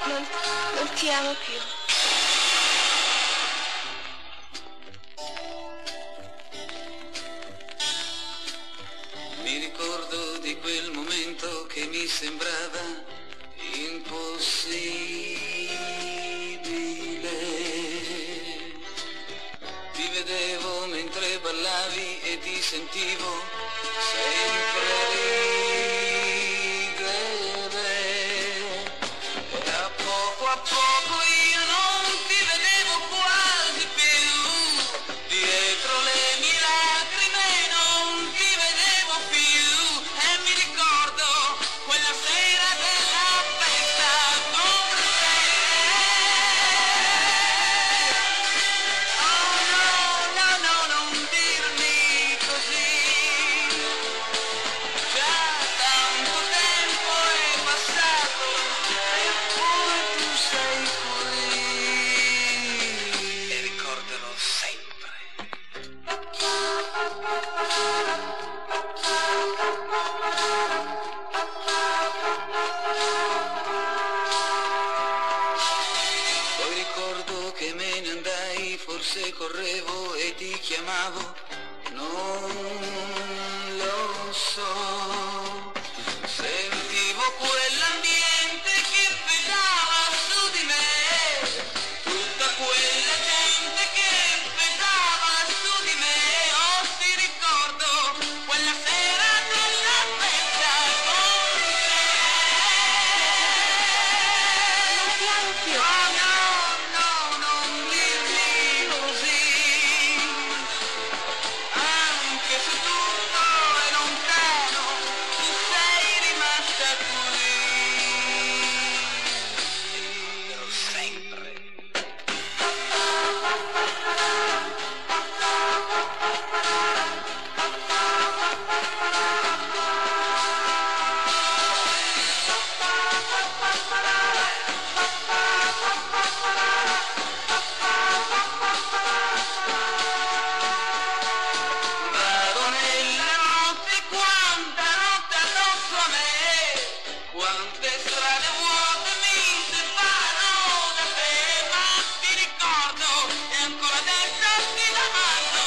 Non, non ti amo più. Mi ricordo di quel momento che mi sembrava impossibile. Ti vedevo mentre ballavi e ti sentivo sempre ridere. E a poco io non ti vedevo quasi più. Dietro le mie lacrime non ti vedevo più. E mi ricordo quella sera della festa con te. Oh no, no, no, non dirmi così. Già tanto tempo è passato eppure tu sei qui. E ricorderò sempre. Poi ricordo che me ne andai, forse correvo e ti chiamavo, non lo so. Sentivo quell'ambiente che pesava su di me, tutta quella gente che pesava su di me. Oh, ti ricordo quella sera della festa con te. Non ti amo più. Oh no, no, non dirmi così. Anche se tutto è lontano, tu sei rimasta qui. Per sempre. Vado nella notte, quanta notte addosso a me, quante strade vuote mi separano da te, ma ti ricordo e ancora adesso ti domando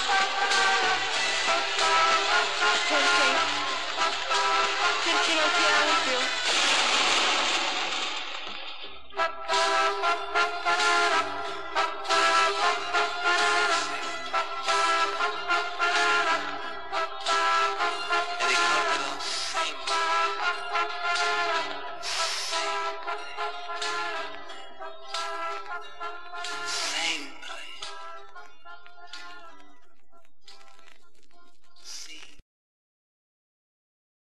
Perché? Perché non ti